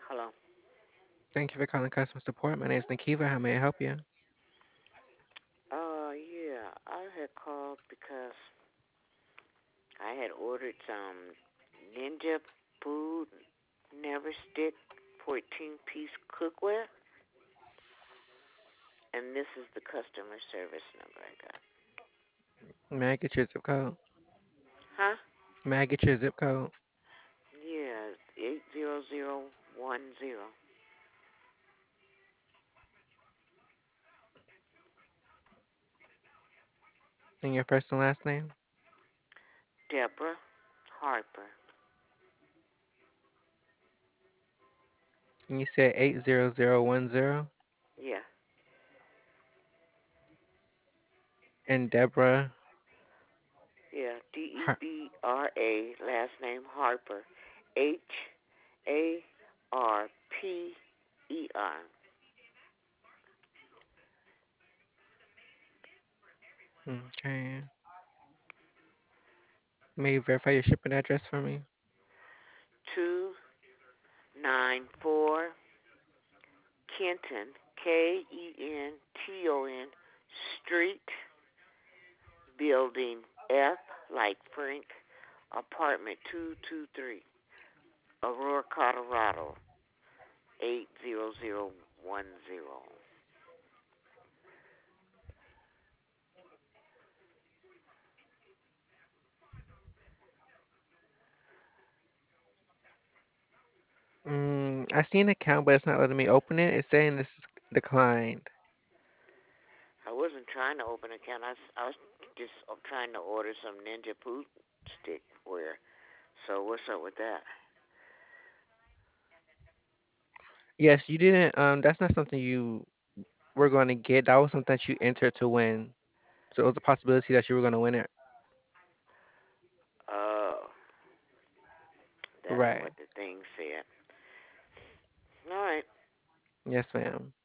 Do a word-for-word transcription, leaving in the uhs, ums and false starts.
Hello. Thank you for calling customer support. My name is Nikiva. How may I help you? Uh, yeah, I had called because I had ordered some Ninja Food Never Stick fourteen piece cookware, and this is the customer service number I got. May I get your zip code? Huh? May I get your zip code Yeah, eight zero zero one zero. and your first and last name? Deborah Harper. And you said eight zero zero one zero. Yeah, And Deborah. yeah, D E Har- B R A, last name Harper. H A R P E R. Okay. May you verify your shipping address for me? two nine four Kenton, K E N T O N Street, Building F, like Frank, Apartment two two three, Aurora, Colorado, eight zero zero one zero. Mm, I see an account, but it's not letting me open it. It's saying this is declined. I wasn't trying to open an account. I, was- I was just uh, trying to order some Ninja Food Stickware. So what's up with that? Yes, you didn't. Um, that's not something you were going to get. That was something that you entered to win. So it was a possibility that you were going to win it. Oh, that ain't Right. what the thing said. All right. Yes, ma'am.